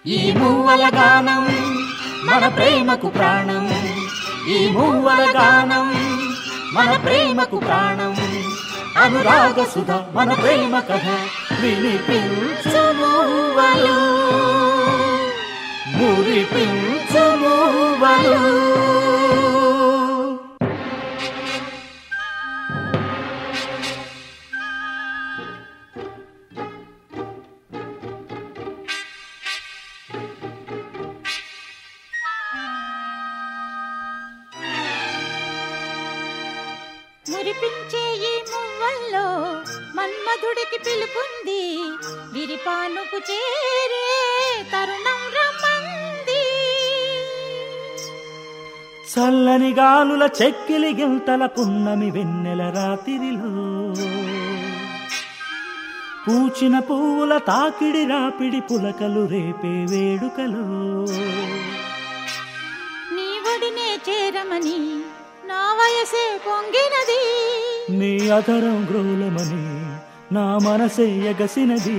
ఈ మూవల గానం మన ప్రేమకు ప్రాణం, ఈ మూవల గానం మన ప్రేమకు ప్రాణం. అనురాగ సుధ మన ప్రేమ కథ వినిపించు మూవలు, మురిపించు మూవలు. మురిపించే ఈ మువ్వల్లో మన్మధుడికి పిలుపుంది, విరిపానుకు చేరే తరుణం రమ్మంది. చల్లని గాలుల చెక్కిలి గింతల పున్నమి వెన్నెల రాత్రిలో, పూచిన పువ్వుల తాకిడి రాపిడి పులకలు రేపే వేడుకలో. నీ ఒడినే చేరమని నా వయసే పొంగినది, నీ అధరం గ్రోలమని నా మనసే ఎగసినది.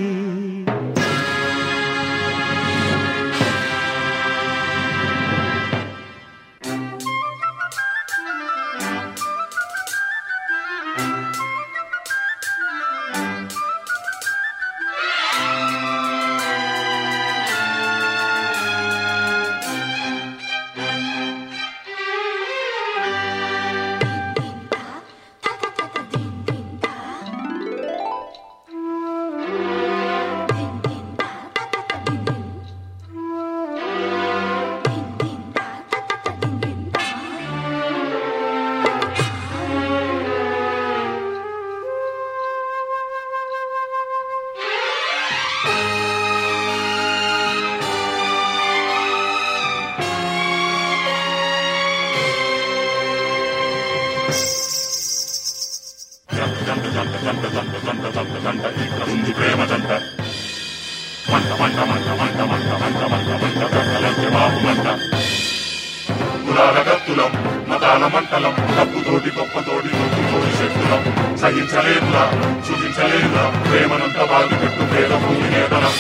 కులాలగత్తులం మతాల మంటలం డబ్బుతోటి గొప్పతోటి నొప్పితోటి శక్తులం సహించలేదురా చూపించలేదురా ప్రేమనంత బాధి పెట్టు పేద భూమి నేతనం.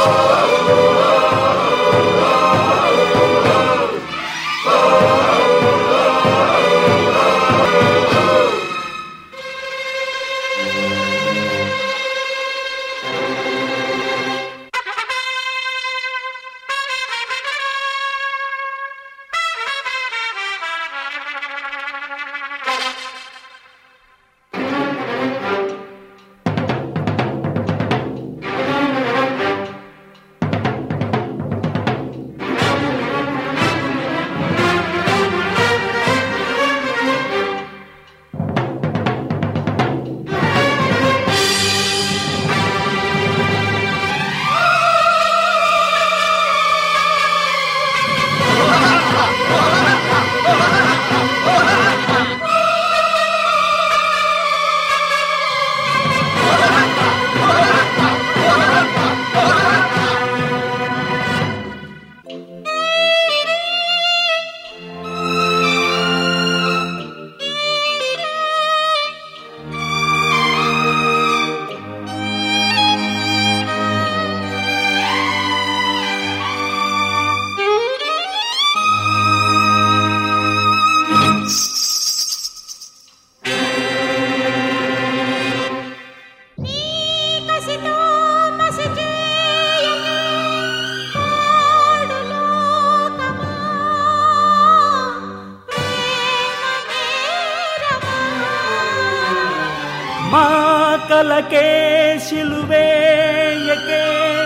మాకలకే శిలువేయకే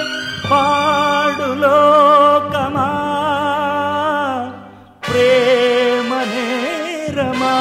పాడులోకమా ప్రేమ నేరమా.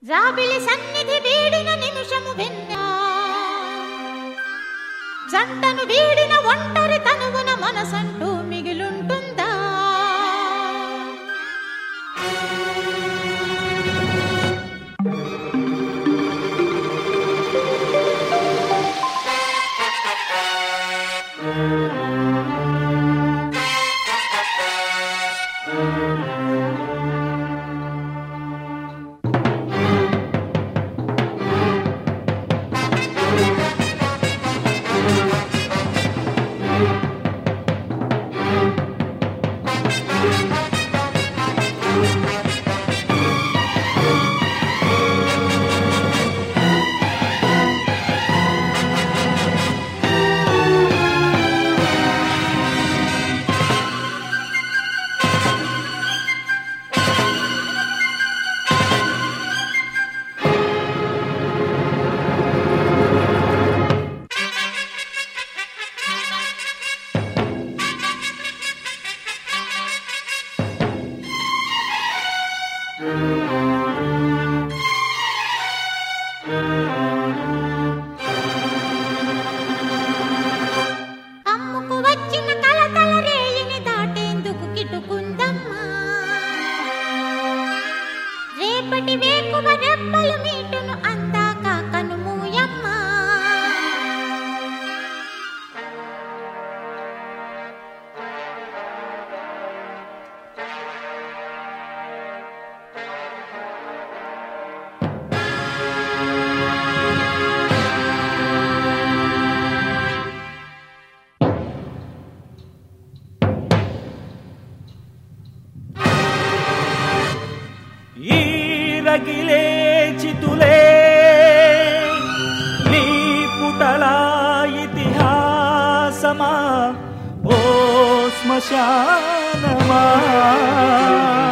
జాబిలి సన్నిధి వీడిన నిమిషము వెన్న జంటను వీడిన ఒంటరి తనువున మనసంటూ మిగిలుంటుందా అమ్ముకు వచ్చిన కలతల రేయిని దాటేందుకు కిటుకుందమ్మా రేపటి వేకువ రెప్పలు మీటును అందాక కనుమూయమ్మా ఈ రగిలే చితులే నీ పుటల ఇతిహాసమా ఓ శ్మశానమా